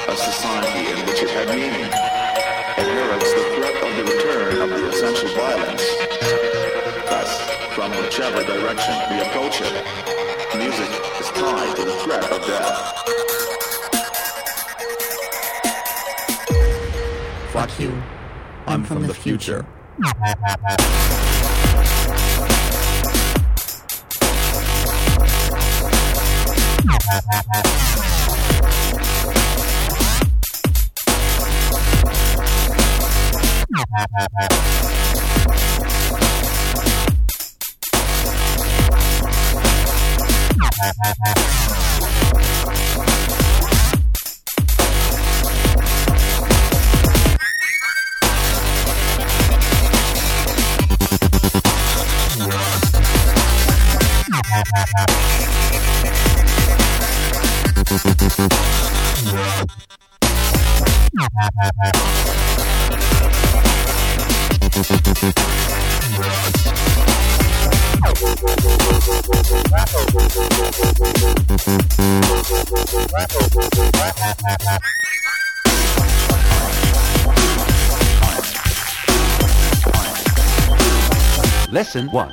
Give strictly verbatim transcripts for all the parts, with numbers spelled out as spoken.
a society in which it had meaning. It heralds the threat of the return of the essential violence. Thus, from whichever direction we approach it, music is tied to the threat of death. Fuck you. I'm from the future. Lesson one.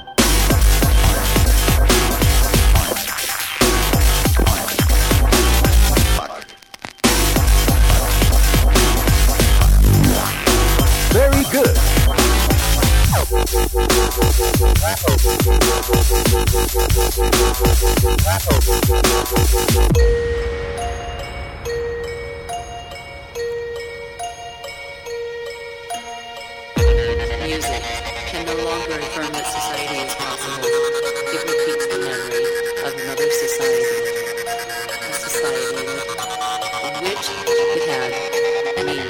Very good. Music can no longer affirm that society is possible. It repeats the memory of another society, a society in which it had any